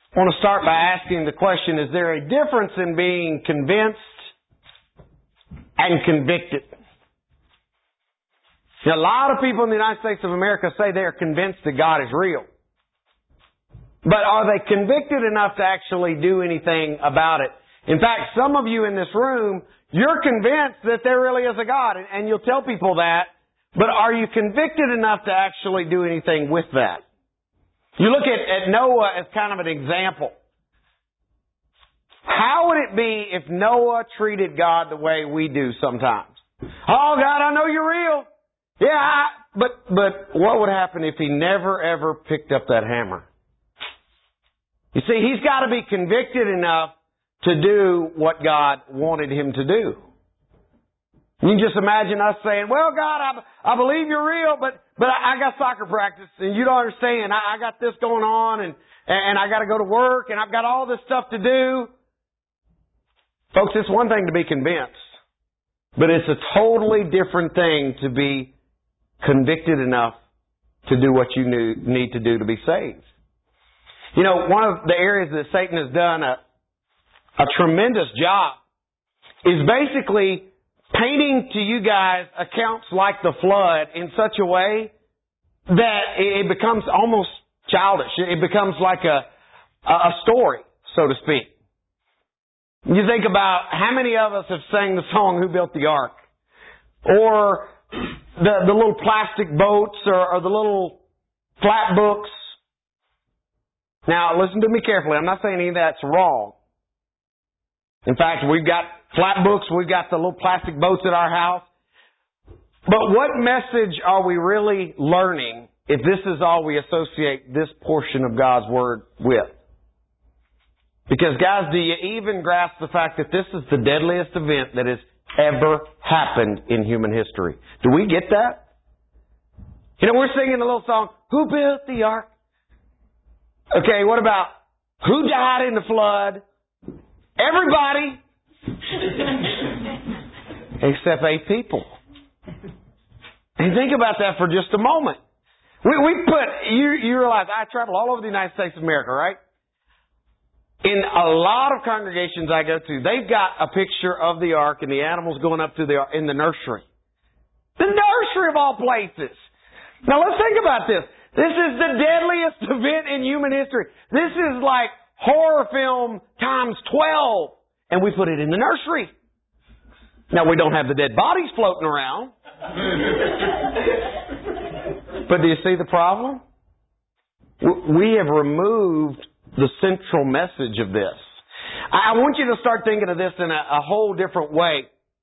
I want to start by asking the question, is there a difference in being convinced and convicted? Now, a lot of people in the United States of America say they are convinced that God is real. But are they convicted enough to actually do anything about it? In fact, some of you in this room, you're convinced that there really is a God, and you'll tell people that, but are you convicted enough to actually do anything with that? You look at Noah as kind of an example. How would it be if Noah treated God the way we do sometimes? Oh, God, I know you're real. Yeah, but what would happen if he never, ever picked up that hammer? You see, he's got to be convicted enough to do what God wanted him to do. You can just imagine us saying, well, God, I believe you're real, but I got soccer practice and you don't understand. I got this going on and I got to go to work and I've got all this stuff to do. Folks, it's one thing to be convinced, but it's a totally different thing to be convicted enough to do what you need to do to be saved. You know, one of the areas that Satan has done a tremendous job is basically painting to you guys accounts like the flood in such a way that it becomes almost childish. It becomes like a story, so to speak. You think about how many of us have sang the song, Who Built the Ark? Or the little plastic boats or the little flat books. Now, listen to me carefully. I'm not saying any of that's wrong. In fact, we've got flat books. We've got the little plastic boats at our house. But what message are we really learning if this is all we associate this portion of God's Word with? Because, guys, do you even grasp the fact that this is the deadliest event that has ever happened in human history? Do we get that? You know, we're singing a little song, Who Built the Ark? Okay, what about who died in the flood? Everybody. Except 8 people. And think about that for just a moment. You realize I travel all over the United States of America, right? In a lot of congregations I go to, they've got a picture of the ark and the animals going up to the ark in the nursery. The nursery of all places. Now let's think about this. This is the deadliest event in human history. This is like horror film times 12. And we put it in the nursery. Now we don't have the dead bodies floating around. But do you see the problem? We have removed the central message of this. I want you to start thinking of this in a whole different way.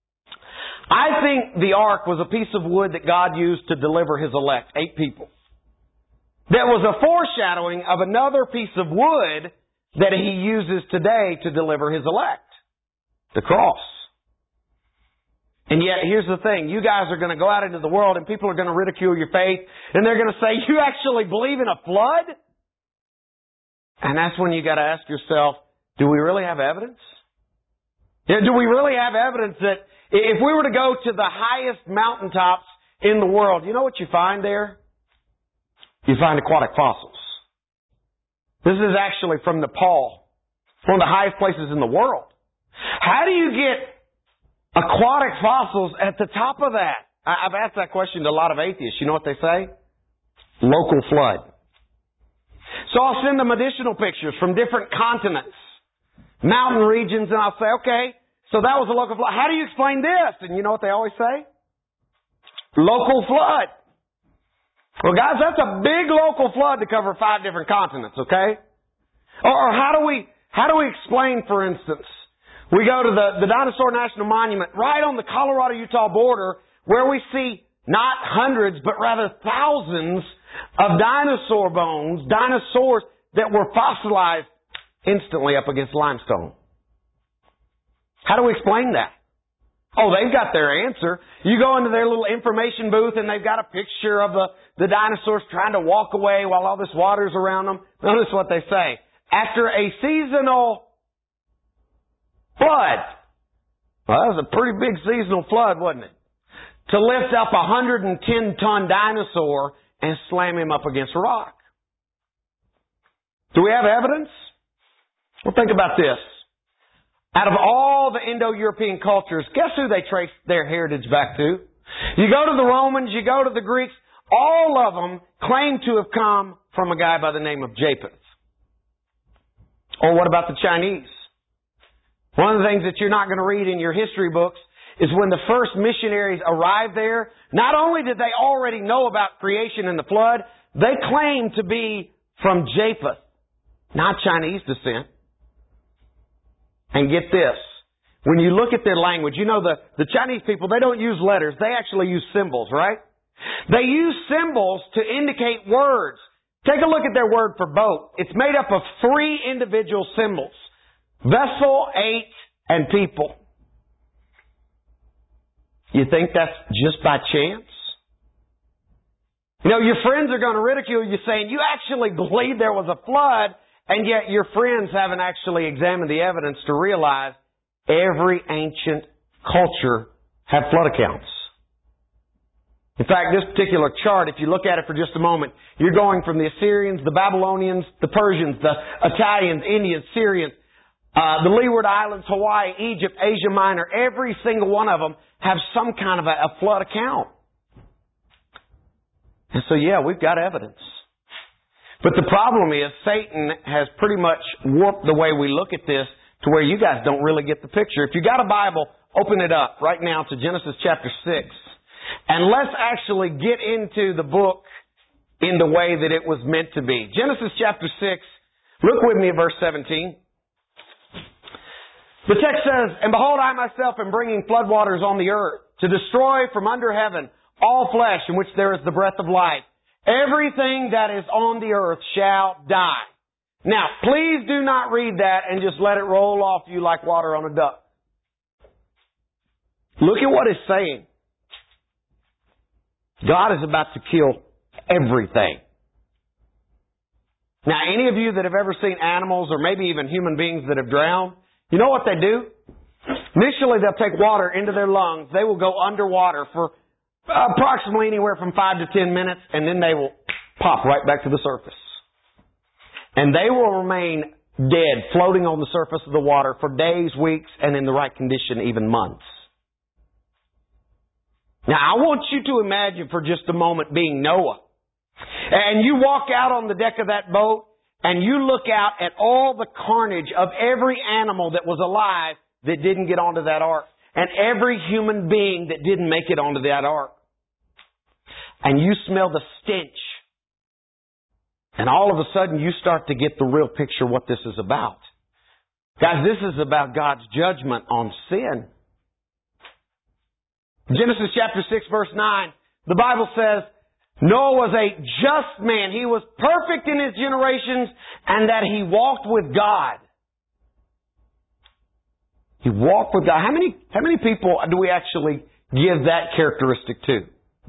I think the ark was a piece of wood that God used to deliver His elect, 8 people. That was a foreshadowing of another piece of wood that He uses today to deliver His elect, the cross. And yet, here's the thing. You guys are going to go out into the world and people are going to ridicule your faith and they're going to say, you actually believe in a flood? And that's when you got to ask yourself, do we really have evidence? Do we really have evidence that if we were to go to the highest mountaintops in the world, you know what you find there? You find aquatic fossils. This is actually from Nepal, one of the highest places in the world. How do you get aquatic fossils at the top of that? I've asked that question to a lot of atheists. You know what they say? Local flood. So I'll send them additional pictures from different continents, mountain regions, and I'll say, okay, so that was a local flood. How do you explain this? And you know what they always say? Local flood. Well, guys, that's a big local flood to cover 5 different continents, okay? Or how do we explain, for instance, we go to the Dinosaur National Monument right on the Colorado-Utah border where we see not hundreds, but rather thousands of dinosaur bones, dinosaurs that were fossilized instantly up against limestone. How do we explain that? Oh, they've got their answer. You go into their little information booth and they've got a picture of the dinosaurs trying to walk away while all this water's around them. Notice what they say. After a seasonal flood. Well, that was a pretty big seasonal flood, wasn't it? To lift up a 110-ton dinosaur and slam him up against a rock. Do we have evidence? Well, think about this. Out of all the Indo-European cultures, guess who they trace their heritage back to? You go to the Romans, you go to the Greeks, all of them claim to have come from a guy by the name of Japheth. Or what about the Chinese? One of the things that you're not going to read in your history books is when the first missionaries arrived there, not only did they already know about creation and the flood, they claimed to be from Japheth, not Chinese descent. And get this, when you look at their language, you know the Chinese people, they don't use letters, they actually use symbols, right? They use symbols to indicate words. Take a look at their word for boat. It's made up of 3 individual symbols. Vessel, 8, and people. You think that's just by chance? You know, your friends are going to ridicule you saying, you actually believe there was a flood, and yet your friends haven't actually examined the evidence to realize every ancient culture had flood accounts. In fact, this particular chart, if you look at it for just a moment, you're going from the Assyrians, the Babylonians, the Persians, the Italians, Indians, Syrians, the Leeward Islands, Hawaii, Egypt, Asia Minor. Every single one of them have some kind of a flood account. And so, yeah, we've got evidence. But the problem is Satan has pretty much warped the way we look at this to where you guys don't really get the picture. If you got a Bible, open it up right now to Genesis chapter 6. And let's actually get into the book in the way that it was meant to be. Genesis chapter 6, look with me at verse 17. The text says, And behold, I myself am bringing floodwaters on the earth to destroy from under heaven all flesh in which there is the breath of life. Everything that is on the earth shall die. Now, please do not read that and just let it roll off you like water on a duck. Look at what it's saying. God is about to kill everything. Now, any of you that have ever seen animals or maybe even human beings that have drowned, you know what they do? Initially, they'll take water into their lungs. They will go underwater for approximately anywhere from 5 to 10 minutes, and then they will pop right back to the surface. And they will remain dead, floating on the surface of the water for days, weeks, and in the right condition, even months. Now, I want you to imagine for just a moment being Noah. And you walk out on the deck of that boat, and you look out at all the carnage of every animal that was alive that didn't get onto that ark. And every human being that didn't make it onto that ark. And you smell the stench. And all of a sudden you start to get the real picture of what this is about. Guys, this is about God's judgment on sin. Genesis chapter 6 verse 9, the Bible says, Noah was a just man. He was perfect in his generations, and that he walked with God. He walked with God. How many people do we actually give that characteristic to?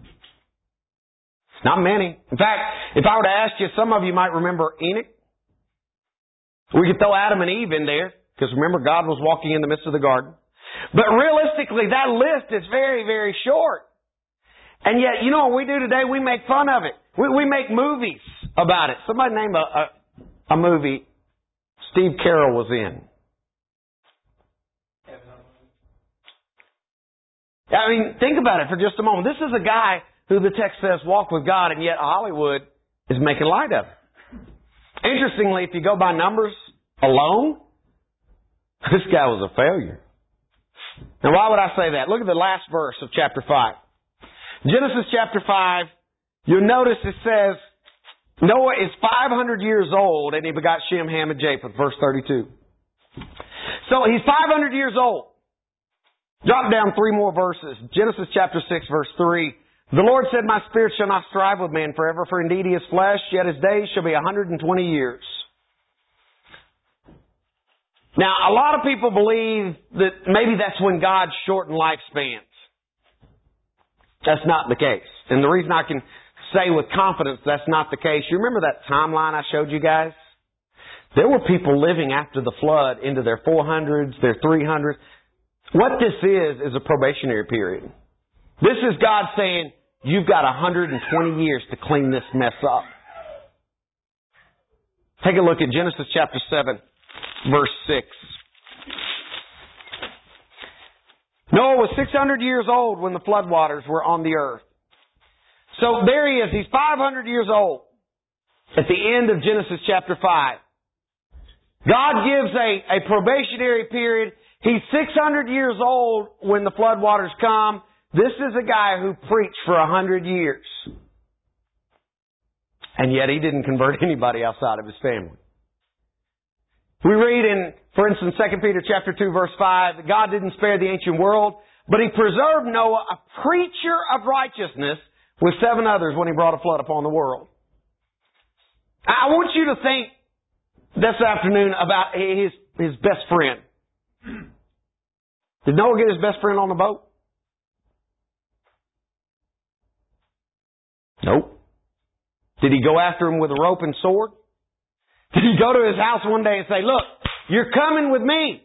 Not many. In fact, if I were to ask you, some of you might remember Enoch. We could throw Adam and Eve in there, because remember, God was walking in the midst of the garden. But realistically, that list is very, very short. And yet, you know what we do today? We make fun of it. We make movies about it. Somebody name a movie Steve Carell was in. I mean, think about it for just a moment. This is a guy who the text says walked with God, and yet Hollywood is making light of it. Interestingly, if you go by numbers alone, this guy was a failure. Now, why would I say that? Look at the last verse of chapter 5. Genesis chapter 5, you'll notice it says, Noah is 500 years old, and he begot Shem, Ham, and Japheth, verse 32. So he's 500 years old. Drop down 3 more verses. Genesis chapter 6, verse 3. The Lord said, My spirit shall not strive with man forever, for indeed he is flesh, yet his days shall be 120 years. Now, a lot of people believe that maybe that's when God shortened lifespans. That's not the case. And the reason I can say with confidence that's not the case, you remember that timeline I showed you guys? There were people living after the flood into their 400s, their 300s. What this is a probationary period. This is God saying, you've got 120 years to clean this mess up. Take a look at Genesis chapter 7. verse 6. Noah was 600 years old when the floodwaters were on the earth. So there he is. He's 500 years old at the end of Genesis chapter 5. God gives a probationary period. He's 600 years old when the floodwaters come. This is a guy who preached for 100 years. And yet he didn't convert anybody outside of his family. We read in, for instance, 2 Peter chapter 2 verse 5, that God didn't spare the ancient world, but He preserved Noah, a preacher of righteousness, with 7 others when He brought a flood upon the world. I want you to think this afternoon about his best friend. Did Noah get his best friend on the boat? Nope. Did he go after him with a rope and sword? Did he go to his house one day and say, look, you're coming with me?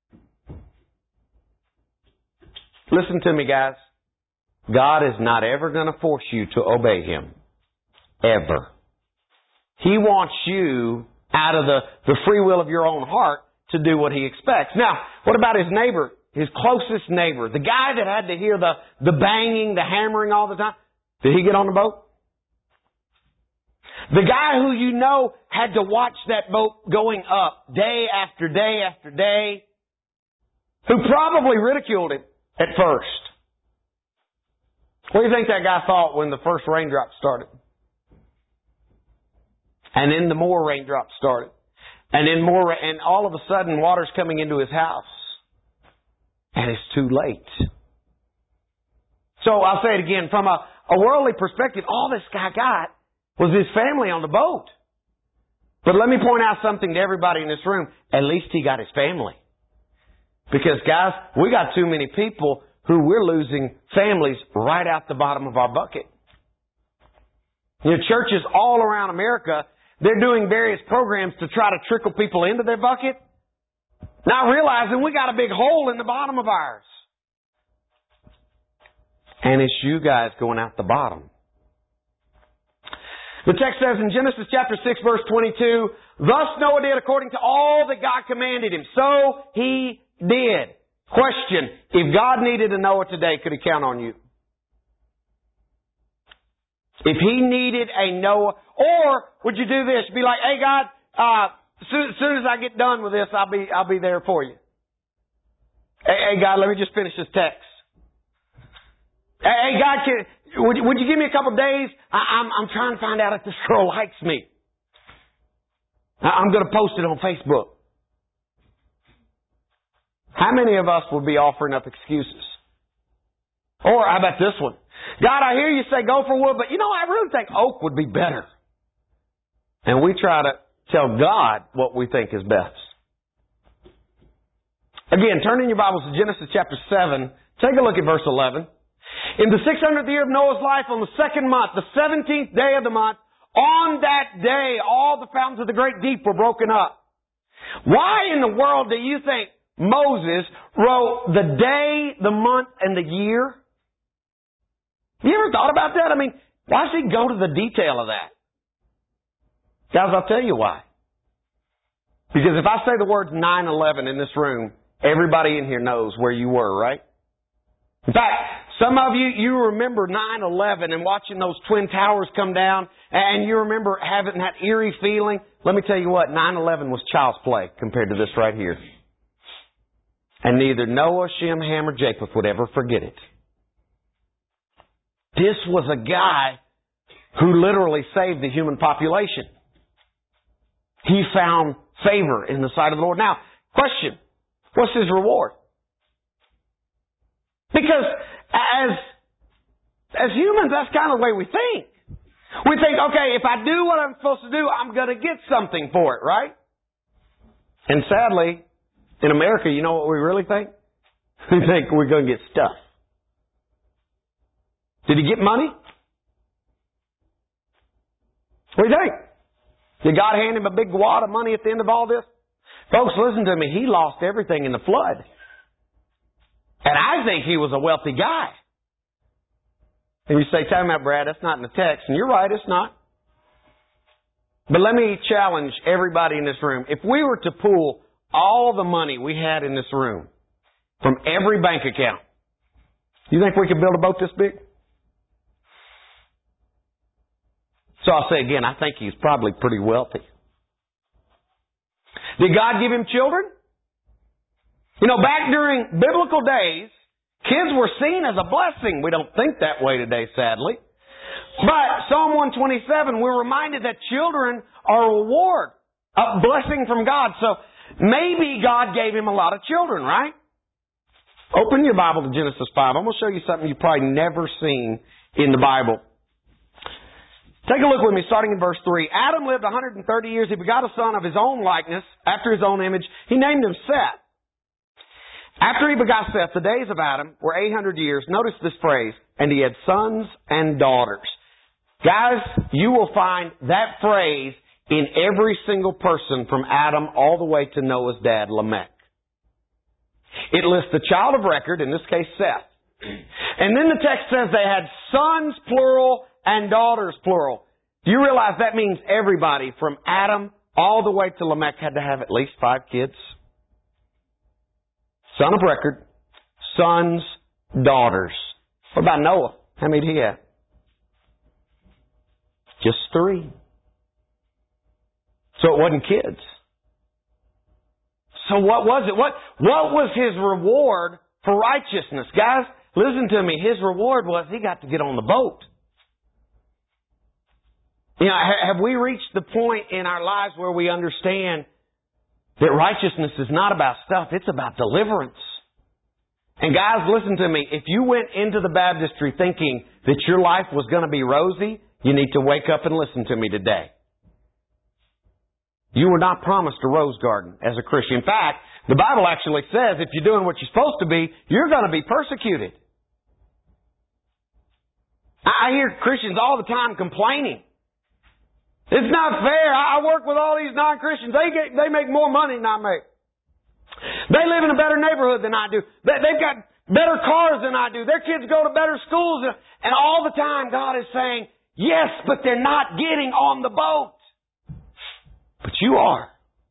Listen to me, guys. God is not ever going to force you to obey Him. Ever. He wants you out of the free will of your own heart to do what He expects. Now, what about his neighbor? His closest neighbor. The guy that had to hear the banging, the hammering all the time. Did he get on the boat? The guy who you know had to watch that boat going up day after day after day, who probably ridiculed him at first. What do you think that guy thought when the first raindrops started? And then the more raindrops started. And then more, and all of a sudden water's coming into his house. And it's too late. So I'll say it again, from a worldly perspective, all this guy got was his family on the boat. But let me point out something to everybody in this room. At least he got his family. Because guys, we got too many people who we're losing families right out the bottom of our bucket. You know, churches all around America, they're doing various programs to try to trickle people into their bucket, not realizing we got a big hole in the bottom of ours. And it's you guys going out the bottom. The text says in Genesis chapter 6 verse 22, thus Noah did according to all that God commanded him. So he did. Question, if God needed a Noah today, could He count on you? If He needed a Noah, or would you do this? Be like, hey God, as soon as I get done with this, I'll be there for you. Hey God, let me just finish this text. Hey God, would you give me a couple days? I'm trying to find out if this girl likes me. I'm going to post it on Facebook. How many of us would be offering up excuses? Or how about this one? God, I hear you say go for wood, but I really think oak would be better. And we try to tell God what we think is best. Again, turn in your Bibles to Genesis chapter 7. Take a look at verse 11. In the 600th year of Noah's life, on the 2nd month, the 17th day of the month, on that day, all the fountains of the great deep were broken up. Why in the world do you think Moses wrote the day, the month, and the year? You ever thought about that? I mean, why does he go to the detail of that? Guys, I'll tell you why. Because if I say the words 9/11 in this room, everybody in here knows where you were, right? In fact, some of you remember 9/11 and watching those Twin Towers come down, and you remember having that eerie feeling. Let me tell you what, 9/11 was child's play compared to this right here. And neither Noah, Shem, Ham, or Japheth would ever forget it. This was a guy who literally saved the human population. He found favor in the sight of the Lord. Now, question, what's his reward? Because as humans, that's kind of the way we think. We think, okay, if I do what I'm supposed to do, I'm going to get something for it, right? And sadly, in America, you know what we really think? We think we're going to get stuff. Did he get money? What do you think? Did God hand him a big wad of money at the end of all this? Folks, listen to me. He lost everything in the flood. And I think he was a wealthy guy. And you say, time out, Brad, that's not in the text. And you're right, it's not. But let me challenge everybody in this room. If we were to pool all the money we had in this room, from every bank account, you think we could build a boat this big? So I'll say again, I think he's probably pretty wealthy. Did God give him children? You know, back during biblical days, kids were seen as a blessing. We don't think that way today, sadly. But Psalm 127, we're reminded that children are a reward, a blessing from God. So maybe God gave him a lot of children, right? Open your Bible to Genesis 5. I'm going to show you something you've probably never seen in the Bible. Take a look with me, starting in verse 3. Adam lived 130 years. He begot a son of his own likeness, after his own image. He named him Seth. After he begot Seth, the days of Adam were 800 years. Notice this phrase, and he had sons and daughters. Guys, you will find that phrase in every single person from Adam all the way to Noah's dad, Lamech. It lists the child of record, in this case Seth. And then the text says they had sons, plural, and daughters, plural. Do you realize that means everybody from Adam all the way to Lamech had to have at least 5 kids? Son of record, sons, daughters. What about Noah? How many did he have? Just 3. So it wasn't kids. So what was it? What was his reward for righteousness? Guys, listen to me. His reward was he got to get on the boat. You know, have we reached the point in our lives where we understand that righteousness is not about stuff, it's about deliverance? And guys, listen to me. If you went into the baptistry thinking that your life was going to be rosy, you need to wake up and listen to me today. You were not promised a rose garden as a Christian. In fact, the Bible actually says if you're doing what you're supposed to be, you're going to be persecuted. I hear Christians all the time complaining. It's not fair. I work with all these non-Christians. They make more money than I make. They live in a better neighborhood than I do. They've got better cars than I do. Their kids go to better schools. And all the time God is saying, yes, but they're not getting on the boat. But you are.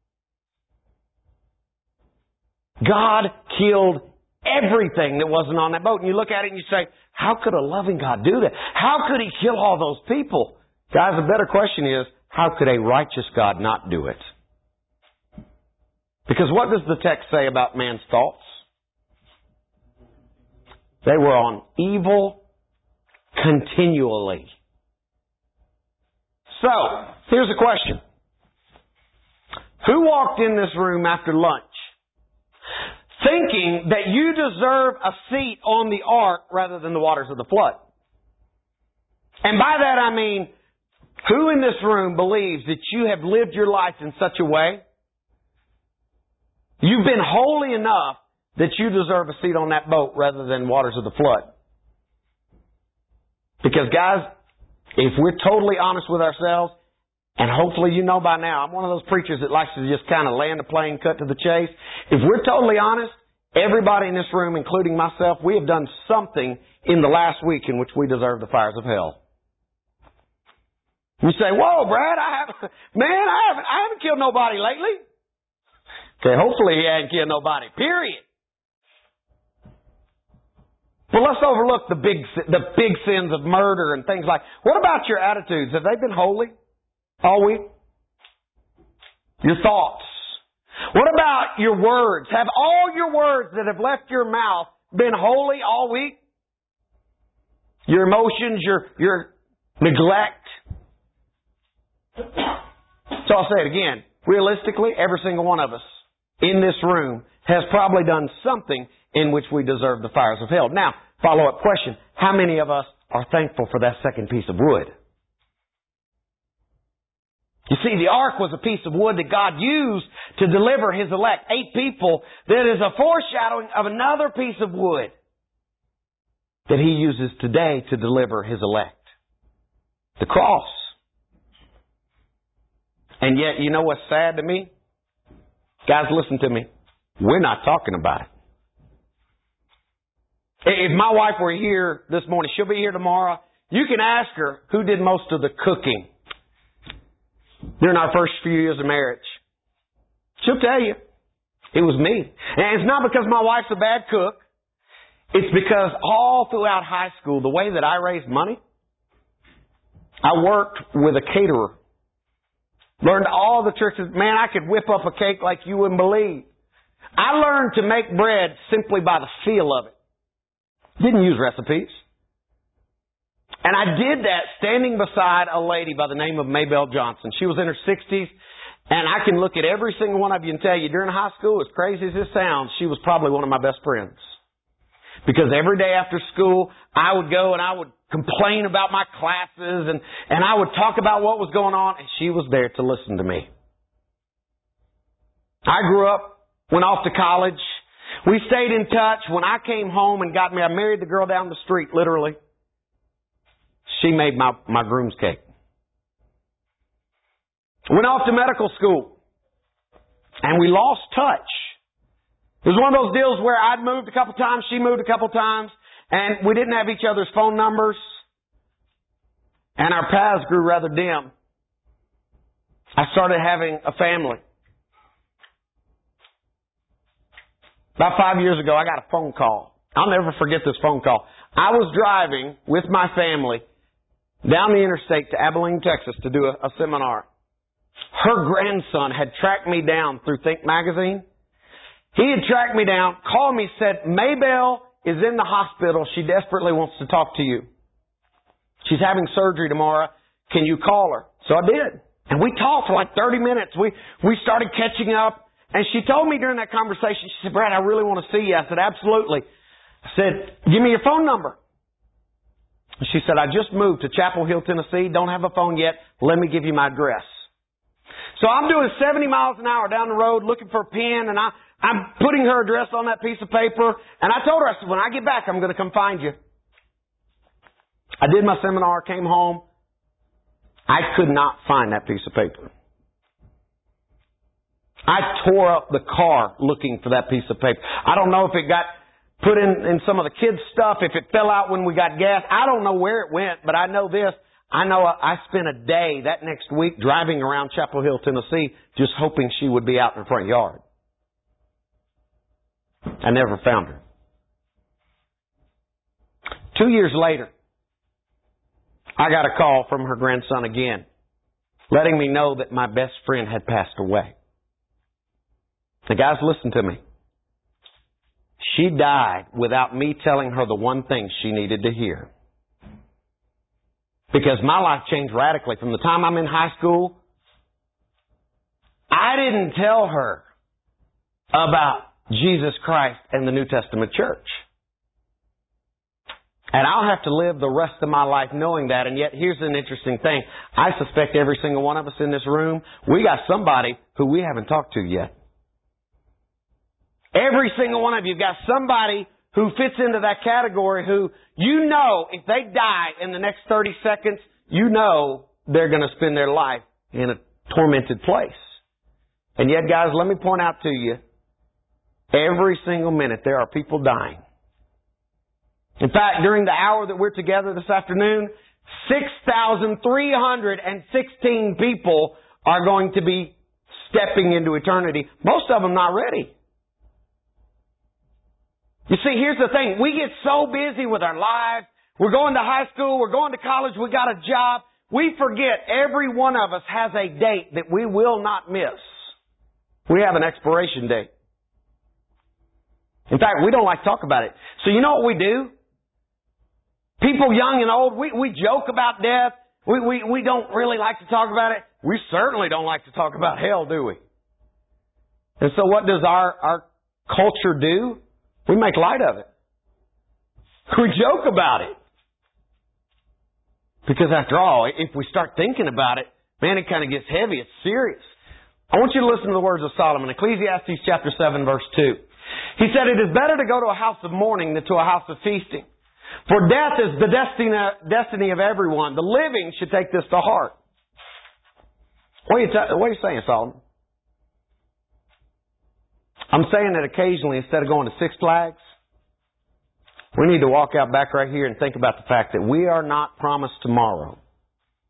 God killed everything that wasn't on that boat. And you look at it and you say, how could a loving God do that? How could He kill all those people? Guys, a better question is, how could a righteous God not do it? Because what does the text say about man's thoughts? They were on evil continually. So, here's a question. Who walked in this room after lunch thinking that you deserve a seat on the ark rather than the waters of the flood? And by that I mean, who in this room believes that you have lived your life in such a way, you've been holy enough that you deserve a seat on that boat rather than waters of the flood? Because guys, if we're totally honest with ourselves, and hopefully you know by now, I'm one of those preachers that likes to just kind of land a plane, cut to the chase. If we're totally honest, everybody in this room, including myself, we have done something in the last week in which we deserve the fires of hell. You say, whoa, Brad, I haven't killed nobody lately. Okay, hopefully he hasn't killed nobody, period. But let's overlook the big sins of murder and things like. What about your attitudes? Have they been holy all week? Your thoughts. What about your words? Have all your words that have left your mouth been holy all week? Your emotions, your neglect. So I'll say it again. Realistically, every single one of us in this room has probably done something in which we deserve the fires of hell. Now, follow-up question. How many of us are thankful for that second piece of wood? You see, the ark was a piece of wood that God used to deliver His elect. 8 people. That is a foreshadowing of another piece of wood that He uses today to deliver His elect. The cross. And yet, you know what's sad to me? Guys, listen to me. We're not talking about it. If my wife were here this morning, she'll be here tomorrow. You can ask her who did most of the cooking during our first few years of marriage. She'll tell you. It was me. And it's not because my wife's a bad cook. It's because all throughout high school, the way that I raised money, I worked with a caterer. Learned all the tricks. Man, I could whip up a cake like you wouldn't believe. I learned to make bread simply by the feel of it. Didn't use recipes. And I did that standing beside a lady by the name of Maybelle Johnson. She was in her 60s. And I can look at every single one of you and tell you, during high school, as crazy as this sounds, she was probably one of my best friends. Because every day after school, I would go and I would complain about my classes and I would talk about what was going on, and she was there to listen to me. I grew up, went off to college. We stayed in touch. When I came home and got married, I married the girl down the street, literally. She made my groom's cake. Went off to medical school. And we lost touch. It was one of those deals where I'd moved a couple times, she moved a couple times, and we didn't have each other's phone numbers. And our paths grew rather dim. I started having a family. About 5 years ago, I got a phone call. I'll never forget this phone call. I was driving with my family down the interstate to Abilene, Texas to do a seminar. Her grandson had tracked me down through Think Magazine. He had tracked me down, called me, said, Maybelle is in the hospital. She desperately wants to talk to you. She's having surgery tomorrow. Can you call her? So I did. And we talked for like 30 minutes. We started catching up. And she told me during that conversation, she said, Brad, I really want to see you. I said, absolutely. I said, give me your phone number. She said, I just moved to Chapel Hill, Tennessee. Don't have a phone yet. Let me give you my address. So I'm doing 70 miles an hour down the road looking for a pen, and I'm putting her address on that piece of paper. And I told her, I said, when I get back, I'm going to come find you. I did my seminar, came home. I could not find that piece of paper. I tore up the car looking for that piece of paper. I don't know if it got put in some of the kids' stuff, if it fell out when we got gas. I don't know where it went, but I know this. I know I spent a day that next week driving around Chapel Hill, Tennessee, just hoping she would be out in the front yard. I never found her. 2 years later, I got a call from her grandson again, letting me know that my best friend had passed away. The guys, listen to me. She died without me telling her the one thing she needed to hear. Because my life changed radically. From the time I'm in high school, I didn't tell her about Jesus Christ and the New Testament church. And I'll have to live the rest of my life knowing that. And yet, here's an interesting thing. I suspect every single one of us in this room, we got somebody who we haven't talked to yet. Every single one of you got somebody who fits into that category who, you know, if they die in the next 30 seconds, you know they're going to spend their life in a tormented place. And yet, guys, let me point out to you, every single minute there are people dying. In fact, during the hour that we're together this afternoon, 6,316 people are going to be stepping into eternity. Most of them not ready. You see, here's the thing. We get so busy with our lives. We're going to high school. We're going to college. We got a job. We forget every one of us has a date that we will not miss. We have an expiration date. In fact, we don't like to talk about it. So you know what we do? People young and old, we joke about death. We don't really like to talk about it. We certainly don't like to talk about hell, do we? And so what does our culture do? We make light of it. We joke about it. Because after all, if we start thinking about it, man, it kind of gets heavy. It's serious. I want you to listen to the words of Solomon. Ecclesiastes chapter 7, verse 2. He said, "It is better to go to a house of mourning than to a house of feasting. For death is the destiny of everyone. The living should take this to heart." What are you saying, Solomon? I'm saying that occasionally, instead of going to Six Flags, we need to walk out back right here and think about the fact that we are not promised tomorrow.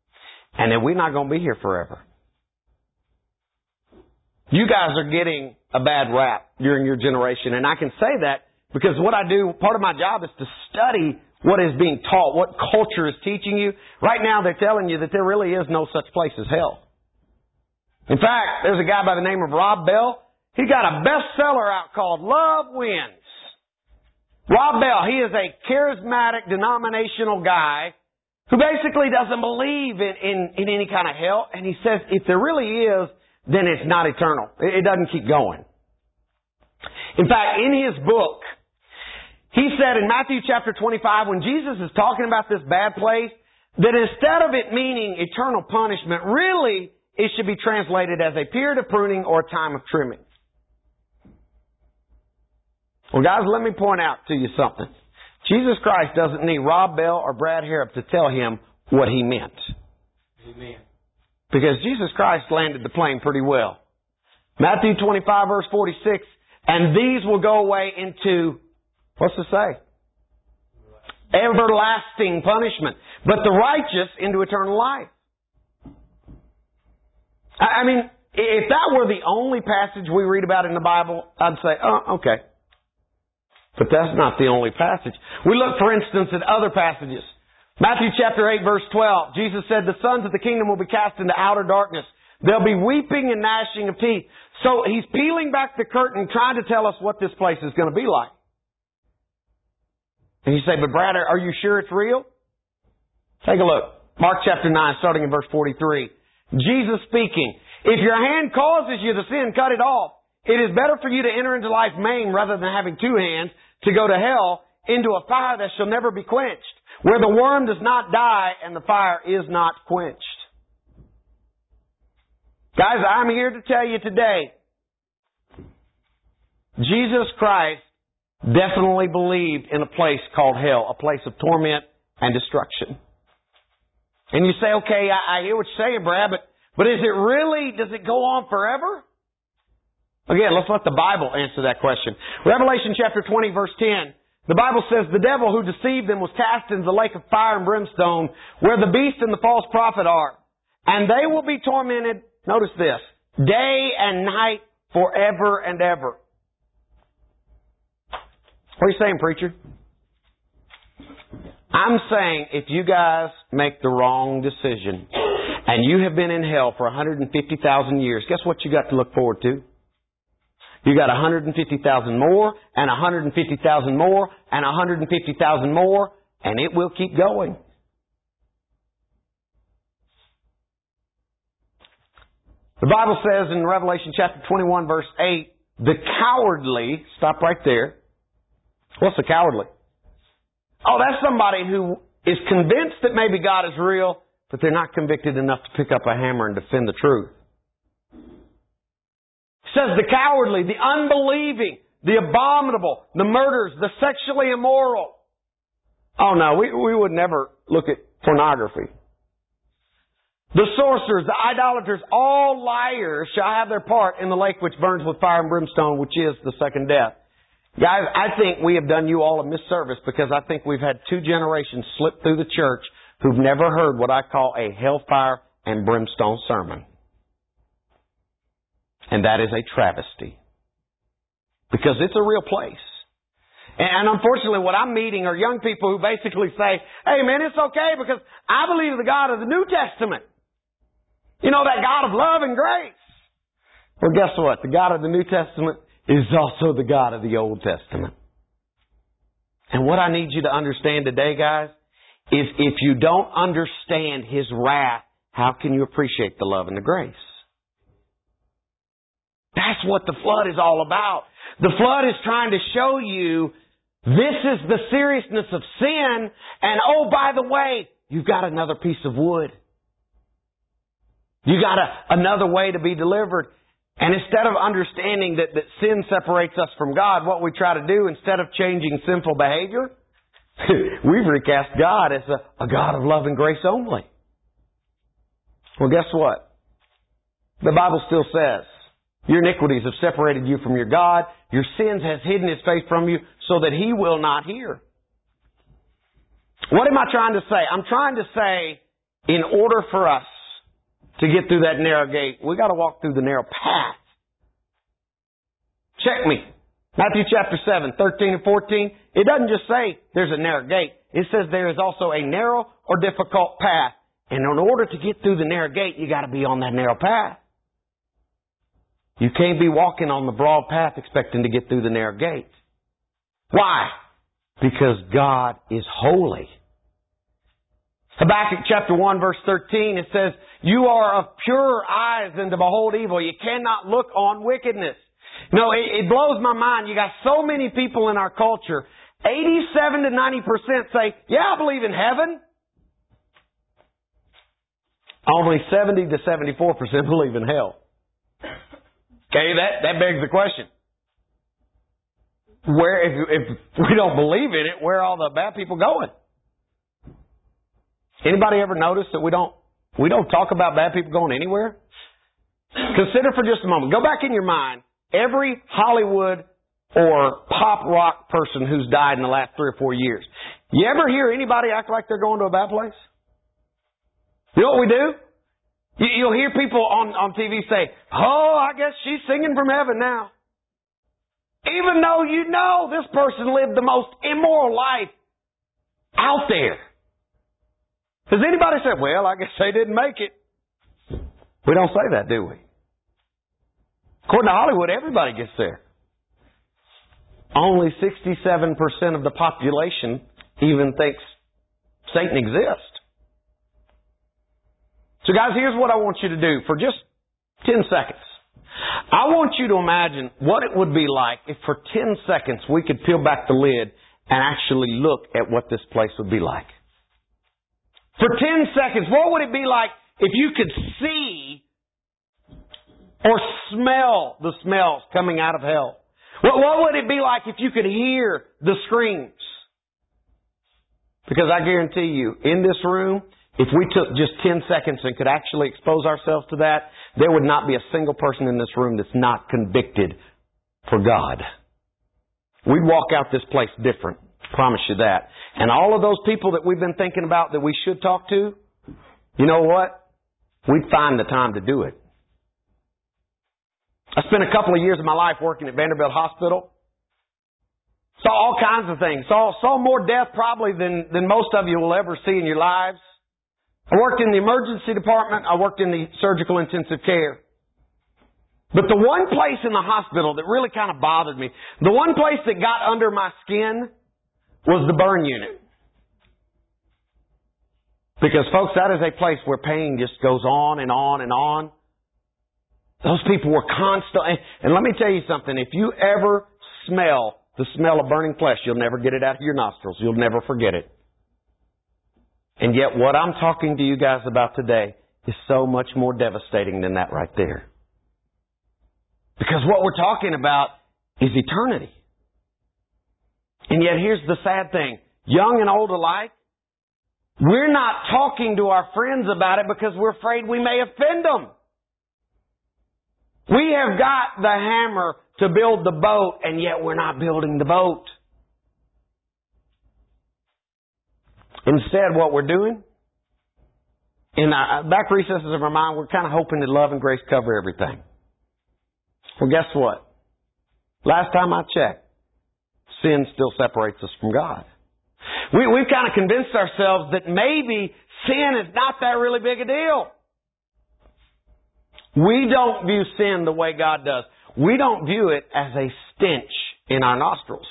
And that we're not going to be here forever. You guys are getting a bad rap during your generation. And I can say that because what I do, part of my job is to study what is being taught, what culture is teaching you. Right now they're telling you that there really is no such place as hell. In fact, there's a guy by the name of Rob Bell. He got a bestseller out called Love Wins. Rob Bell, he is a charismatic, denominational guy who basically doesn't believe in any kind of hell. And he says if there really is, then it's not eternal. It doesn't keep going. In fact, in his book, he said in Matthew chapter 25, when Jesus is talking about this bad place, that instead of it meaning eternal punishment, really it should be translated as a period of pruning or a time of trimming. Well, guys, let me point out to you something. Jesus Christ doesn't need Rob Bell or Brad Harrop to tell him what he meant. Amen. Because Jesus Christ landed the plane pretty well. Matthew 25 verse 46, and these will go away into, what's it say? Everlasting punishment. But the righteous into eternal life. I mean, if that were the only passage we read about in the Bible, I'd say, oh, okay. But that's not the only passage. We look, for instance, at other passages. Matthew chapter 8, verse 12. Jesus said, the sons of the kingdom will be cast into outer darkness. There'll be weeping and gnashing of teeth. So he's peeling back the curtain, trying to tell us what this place is going to be like. And you say, but Brad, are you sure it's real? Take a look. Mark chapter 9, starting in verse 43. Jesus speaking, if your hand causes you to sin, cut it off. It is better for you to enter into life maimed rather than having two hands to go to hell, into a fire that shall never be quenched, where the worm does not die and the fire is not quenched. Guys, I'm here to tell you today, Jesus Christ definitely believed in a place called hell, a place of torment and destruction. And you say, okay, I hear what you're saying, Brad, but is it really, does it go on forever? Again, let's let the Bible answer that question. Revelation chapter 20, verse 10. The Bible says, the devil who deceived them was cast into the lake of fire and brimstone, where the beast and the false prophet are. And they will be tormented, notice this, day and night forever and ever. What are you saying, preacher? I'm saying if you guys make the wrong decision and you have been in hell for 150,000 years, guess what you got to look forward to? You got 150,000 more, and 150,000 more, and 150,000 more, and it will keep going. The Bible says in Revelation chapter 21 verse 8, the cowardly, stop right there. What's the cowardly? Oh, that's somebody who is convinced that maybe God is real, but they're not convicted enough to pick up a hammer and defend the truth. It says the cowardly, the unbelieving, the abominable, the murderers, the sexually immoral. Oh no, we would never look at pornography. The sorcerers, the idolaters, all liars shall have their part in the lake which burns with fire and brimstone, which is the second death. Guys, I think we have done you all a misservice because I think we've had 2 generations slip through the church who've never heard what I call a hellfire and brimstone sermon. And that is a travesty. Because it's a real place. And unfortunately what I'm meeting are young people who basically say, hey man, it's okay because I believe in the God of the New Testament. You know, that God of love and grace. Well, guess what? The God of the New Testament is also the God of the Old Testament. And what I need you to understand today, guys, is if you don't understand His wrath, how can you appreciate the love and the grace? That's what the flood is all about. The flood is trying to show you this is the seriousness of sin, and oh, by the way, you've got another piece of wood. You got another way to be delivered. And instead of understanding that sin separates us from God, what we try to do, instead of changing sinful behavior, we've recast God as a God of love and grace only. Well, guess what? The Bible still says, your iniquities have separated you from your God. Your sins has hidden His face from you so that He will not hear. What am I trying to say? I'm trying to say, in order for us to get through that narrow gate, we got to walk through the narrow path. Check me. Matthew chapter 7, 13 and 14. It doesn't just say there's a narrow gate. It says there is also a narrow or difficult path. And in order to get through the narrow gate, you got to be on that narrow path. You can't be walking on the broad path expecting to get through the narrow gate. Why? Because God is holy. Habakkuk chapter 1 verse 13, it says, you are of purer eyes than to behold evil. You cannot look on wickedness. No, it blows my mind. You got so many people in our culture, 87 to 90% say, yeah, I believe in heaven. Only 70 to 74% believe in hell. Okay, that begs the question. If we don't believe in it, where are all the bad people going? Anybody ever notice that we don't talk about bad people going anywhere? Consider for just a moment. Go back in your mind. Every Hollywood or pop rock person who's died in the last 3 or 4 years. You ever hear anybody act like they're going to a bad place? You know what we do? You'll hear people on TV say, oh, I guess she's singing from heaven now. Even though you know this person lived the most immoral life out there. Has anybody said, well, I guess they didn't make it? We don't say that, do we? According to Hollywood, everybody gets there. Only 67% of the population even thinks Satan exists. So guys, here's what I want you to do for just 10 seconds. I want you to imagine what it would be like if for 10 seconds we could peel back the lid and actually look at what this place would be like. For 10 seconds, what would it be like if you could see or smell the smells coming out of hell? What would it be like if you could hear the screams? Because I guarantee you, in this room, if we took just 10 seconds and could actually expose ourselves to that, there would not be a single person in this room that's not convicted for God. We'd walk out this place different. Promise you that. And all of those people that we've been thinking about that we should talk to, you know what? We'd find the time to do it. I spent a couple of years of my life working at Vanderbilt Hospital. Saw all kinds of things. Saw more death probably than most of you will ever see in your lives. I worked in the emergency department. I worked in the surgical intensive care. But the one place in the hospital that really kind of bothered me, the one place that got under my skin was the burn unit. Because folks, that is a place where pain just goes on and on and on. Those people were constant. And let me tell you something. If you ever smell the smell of burning flesh, you'll never get it out of your nostrils. You'll never forget it. And yet what I'm talking to you guys about today is so much more devastating than that right there. Because what we're talking about is eternity. And yet here's the sad thing. Young and old alike, we're not talking to our friends about it because we're afraid we may offend them. We have got the hammer to build the boat, and yet we're not building the boat. Instead, what we're doing, in the back recesses of our mind, we're kind of hoping that love and grace cover everything. Well, guess what? Last time I checked, sin still separates us from God. We've kind of convinced ourselves that maybe sin is not that really big a deal. We don't view sin the way God does. We don't view it as a stench in our nostrils.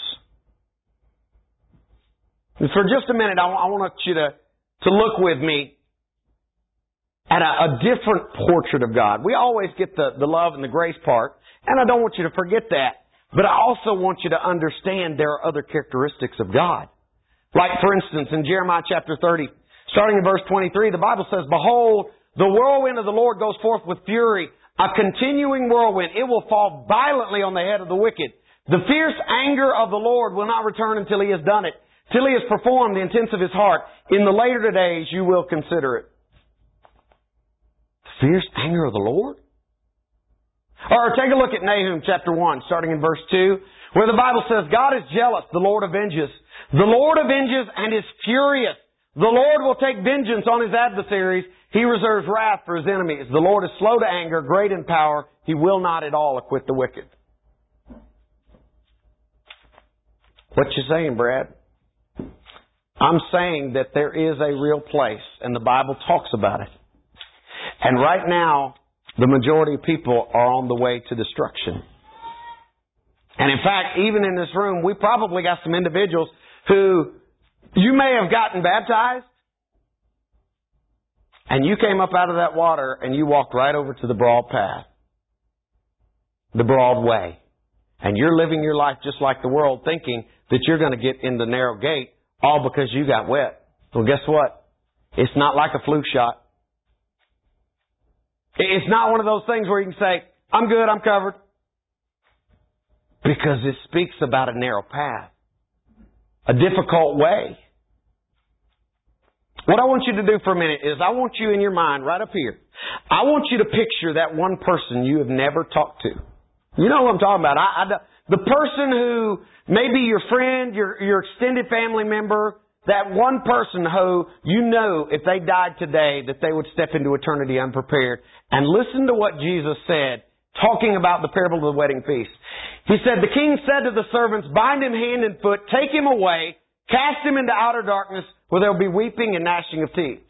And for just a minute, I want you to look with me at a different portrait of God. We always get the love and the grace part, and I don't want you to forget that. But I also want you to understand there are other characteristics of God. Like, for instance, in Jeremiah chapter 30, starting in verse 23, the Bible says, behold, the whirlwind of the Lord goes forth with fury, a continuing whirlwind. It will fall violently on the head of the wicked. The fierce anger of the Lord will not return until He has done it, till He has performed the intents of His heart. In the later days you will consider it. The fierce anger of the Lord? Or take a look at Nahum chapter 1, starting in verse 2, where the Bible says, God is jealous, the Lord avenges. The Lord avenges and is furious. The Lord will take vengeance on His adversaries. He reserves wrath for His enemies. The Lord is slow to anger, great in power. He will not at all acquit the wicked. What you saying, Brad? I'm saying that there is a real place, and the Bible talks about it. And right now, the majority of people are on the way to destruction. And in fact, even in this room, we probably got some individuals who you may have gotten baptized, and you came up out of that water and you walked right over to the broad path, the broad way. And you're living your life just like the world, thinking that you're going to get in the narrow gate all because you got wet. Well, guess what? It's not like a flu shot. It's not one of those things where you can say, I'm good, I'm covered. Because it speaks about a narrow path, a difficult way. What I want you to do for a minute is I want you in your mind right up here. I want you to picture that one person you have never talked to. You know what I'm talking about. The person who may be your friend, your extended family member, that one person who you know if they died today that they would step into eternity unprepared. And listen to what Jesus said, talking about the parable of the wedding feast. He said, the king said to the servants, bind him hand and foot, take him away, cast him into outer darkness where there will be weeping and gnashing of teeth.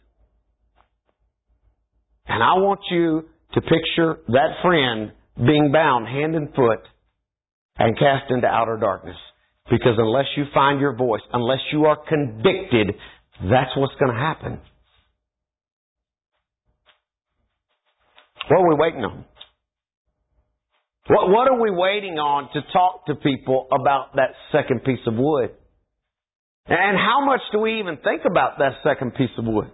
And I want you to picture that friend being bound hand and foot and cast into outer darkness. Because unless you find your voice, unless you are convicted, that's what's going to happen. What are we waiting on? What are we waiting on to talk to people about that second piece of wood? And how much do we even think about that second piece of wood?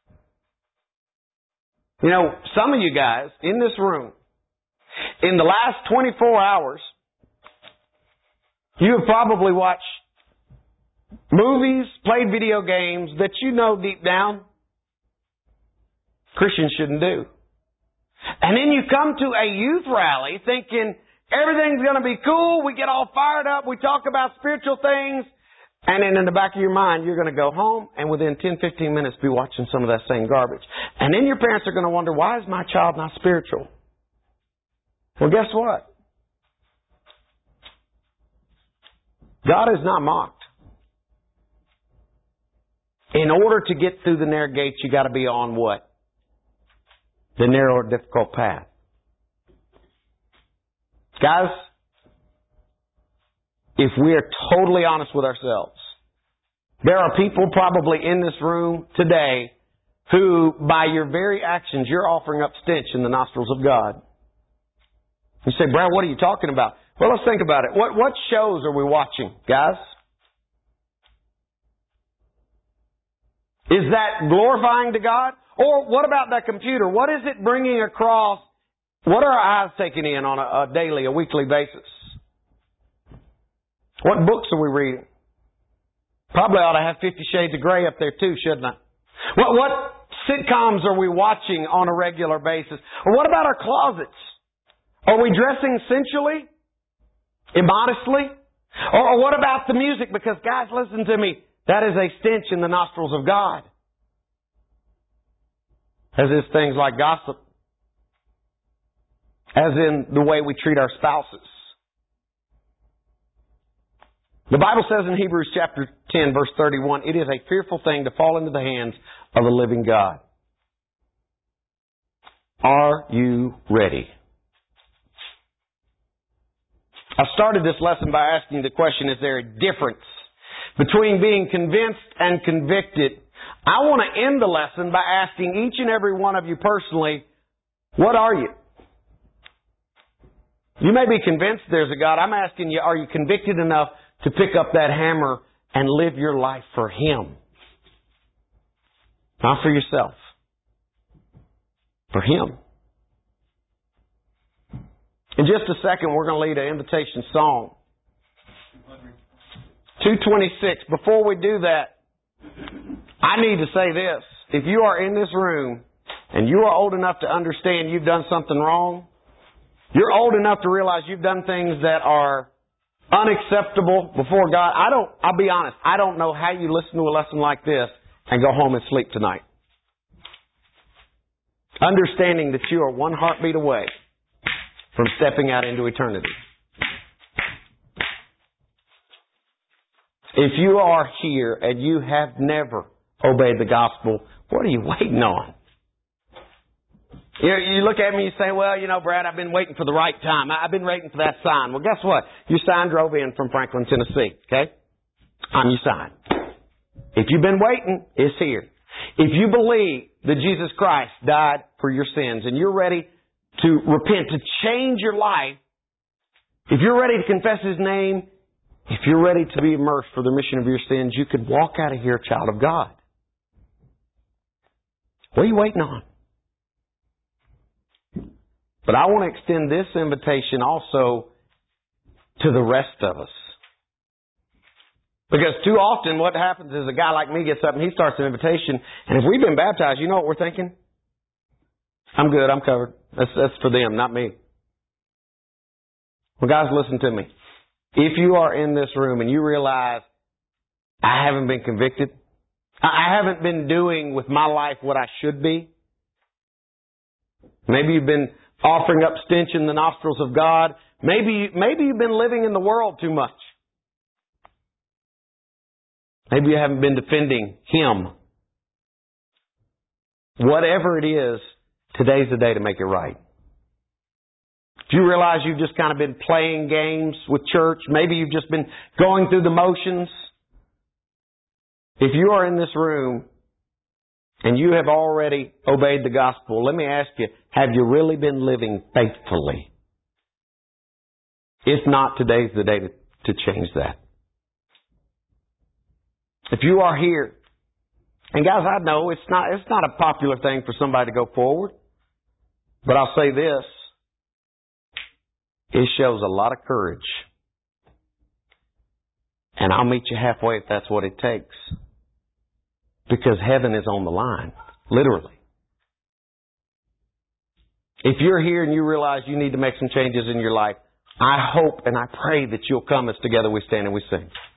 You know, some of you guys in this room, in the last 24 hours, you have probably watched movies, played video games that you know deep down Christians shouldn't do. And then you come to a youth rally thinking everything's going to be cool. We get all fired up. We talk about spiritual things. And then in the back of your mind, you're going to go home and within 10, 15 minutes be watching some of that same garbage. And then your parents are going to wonder, why is my child not spiritual? Well, guess what? God is not mocked. In order to get through the narrow gates, you got to be on what? The narrow, difficult path. Guys, if we are totally honest with ourselves, there are people probably in this room today who, by your very actions, you're offering up stench in the nostrils of God. You say, Brad, what are you talking about? Well, let's think about it. What shows are we watching, guys? Is that glorifying to God? Or what about that computer? What is it bringing across? What are our eyes taking in on a daily, a weekly basis? What books are we reading? Probably ought to have 50 Shades of Grey up there too, shouldn't I? What sitcoms are we watching on a regular basis? Or what about our closets? Are we dressing sensually? Immodestly? Or what about the music? Because guys, listen to me. That is a stench in the nostrils of God. As is things like gossip. As in the way we treat our spouses. The Bible says in Hebrews chapter 10 verse 31, it is a fearful thing to fall into the hands of the living God. Are you ready? I started this lesson by asking the question, is there a difference between being convinced and convicted? I want to end the lesson by asking each and every one of you personally, what are you? You may be convinced there's a God. I'm asking you, are you convicted enough to pick up that hammer and live your life for Him? Not for yourself. For Him. In just a second, we're going to lead an invitation song. 226. Before we do that, I need to say this. If you are in this room and you are old enough to understand you've done something wrong, you're old enough to realize you've done things that are unacceptable before God. I'll be honest, I don't know how you listen to a lesson like this and go home and sleep tonight. Understanding that you are one heartbeat away from stepping out into eternity. If you are here and you have never obeyed the gospel, what are you waiting on? You look at me and you say, well, Brad, I've been waiting for the right time. I've been waiting for that sign. Well, guess what? Your sign drove in from Franklin, Tennessee. Okay? I'm your sign. If you've been waiting, it's here. If you believe that Jesus Christ died for your sins and you're ready to repent, to change your life, if you're ready to confess His name, if you're ready to be immersed for the remission of your sins, you can walk out of here a child of God. What are you waiting on? But I want to extend this invitation also to the rest of us. Because too often what happens is a guy like me gets up and he starts an invitation, and if we've been baptized, you know what we're thinking? I'm good, I'm covered. That's for them, not me. Well, guys, listen to me. If you are in this room and you realize, I haven't been convicted, I haven't been doing with my life what I should be, maybe you've been offering up stench in the nostrils of God, maybe you've been living in the world too much. Maybe you haven't been defending Him. Whatever it is, today's the day to make it right. If you realize you've just kind of been playing games with church, maybe you've just been going through the motions. If you are in this room and you have already obeyed the gospel, let me ask you, have you really been living faithfully? If not, today's the day to change that. If you are here, and guys, I know it's not a popular thing for somebody to go forward, but I'll say this, it shows a lot of courage. And I'll meet you halfway if that's what it takes. Because heaven is on the line, literally. If you're here and you realize you need to make some changes in your life, I hope and I pray that you'll come as together we stand and we sing.